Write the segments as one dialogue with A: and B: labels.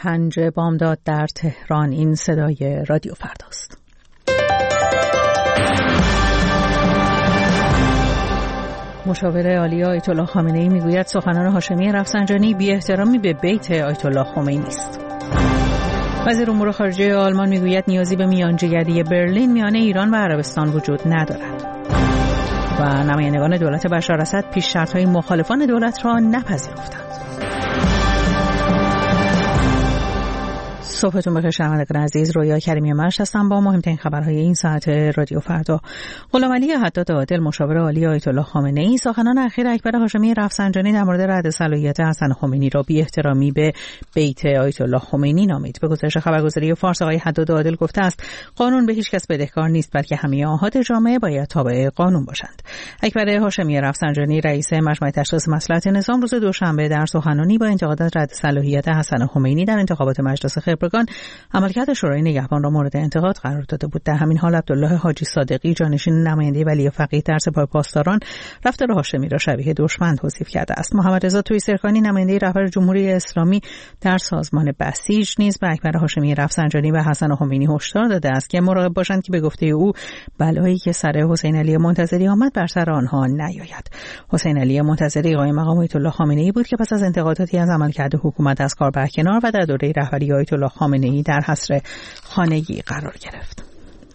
A: 5 بامداد در تهران. این صدای رادیو فرداست. مشاور عالی آیت الله خامنه‌ای میگوید سخنان هاشمی رفسنجانی بی احترامی به بیت آیت الله خمینی است. وزیر امور خارجه آلمان میگوید نیازی به میانجیگری برلین میان ایران و عربستان وجود ندارد. و نمایندگان دولت بشار اسد پیش شرط‌های مخالفان دولت را نپذیرفتند. صبحتون بخیر شنوندگان عزیز، رویا کریمی مرش هستم با مهمترین خبرهای این ساعت رادیو فردا. غلامعلی حداد عادل مشاور عالی آیت الله خامنه‌ای سخنان اخیر اکبر هاشمی رفسنجانی در مورد رد صلاحیت حسن خمینی را بی احترامی به بیت آیت الله خمینی نامید. به گزارش خبرگزاری فارس آقای حداد عادل گفته است قانون به هیچ کس بدهکار نیست، بلکه همه آحاد جامعه باید تابع قانون باشند. اکبر هاشمی رفسنجانی رئیس مجمع تشخیص مصلحت نظام روز دوشنبه در سخنرانی با انتقادات رد صلاحیت حسن خمینی در انتخابات مجلس عملکرد شورای نگهبان را مورد انتقاد قرار داده بود. در همین حال عبدالله حاجی صادقی جانشین نماینده ولی فقیه در سپاه پاسداران رفتار هاشمی را شبیه دشمن توصیف کرده است. محمد رضا توییسرخانی نماینده رهبر جمهوری اسلامی در سازمان بسیج نیز به اکبر هاشمی رفسنجانی و حسن خمینی هشدار داده است که مراقب باشند که به گفته او بلایی که سر حسین علی منتظری آمد بر سر آنها نیاید. حسین علی منتظری قائم مقام آیت الله خامنه‌ای بود که پس از انتقاداتی از عملکرد حکومت از کار برکنار و در دوره رهبری آیت الله خامنه‌ای در حصر خانگی قرار گرفت.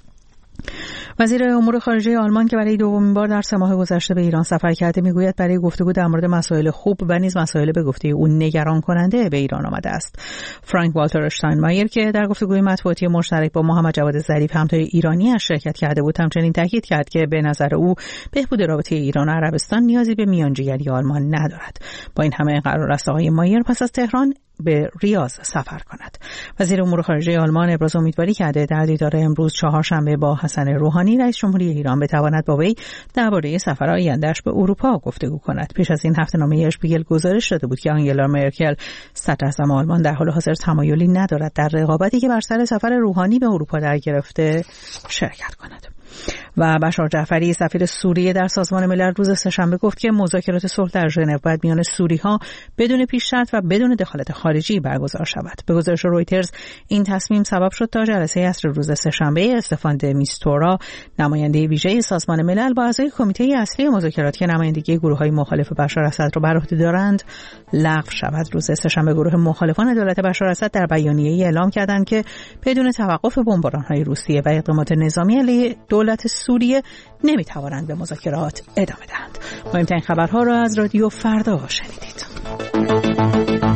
A: وزیر امور خارجه آلمان که برای دومین بار در 3 ماه گذشته به ایران سفر کرده میگوید برای گفتگو در مورد مسائل خوب و نیز مسائل به گفته او نگران کننده به ایران آمده است. فرانک والتر اشتاینمایر که در گفتگوی مطبوعاتی مشترک با محمد جواد ظریف همتای ایرانی اش شرکت کرده بود همچنین تاکید کرد که به نظر او بهبود رابطه ایران و عربستان نیازی به میانجیگری آلمان ندارد. با این همه قرار است آقای مایر پس از تهران به ریاض سفر کند. وزیر امور خارجه آلمان ابراز امیدواری کرده در دیدار امروز چهارشنبه با حسن روحانی رئیس جمهوری ایران بتواند با وی درباره سفر آینده‌اش به اروپا گفتگو کند. پیش از این هفته‌نامه اشپیگل گزارش داده بود که آنگلا مرکل صدراعظم آلمان در حال حاضر تمایلی ندارد در رقابتی که بر سر سفر روحانی به اروپا در گرفته شرکت کند. و بشار جعفری سفیر سوریه در سازمان ملل روز سه‌شنبه گفت که مذاکرات صلح در ژنو باید میان سوری‌ها بدون پیش شرط و بدون دخالت خارجی برگزار شود. به گزارش رویترز این تصمیم سبب شد تا جلسه عصر روز سه‌شنبه استفان د میستورا نماینده ویژه سازمان ملل با اعضای کمیته اصلی مذاکرات که نمایندگی گروه‌های مخالف بشار اسد را بر عهده دارند لغو شود. روز سه‌شنبه گروه مخالفان دولت بشار اسد در بیانیه‌ای اعلام کردند که بدون توقف بمباران‌های روسیه و اقدامات نظامی علیه دولت سوریه نمیتوانند به مذاکرات ادامه دهند. مهمترین خبرها را از رادیو فردا شنیدید.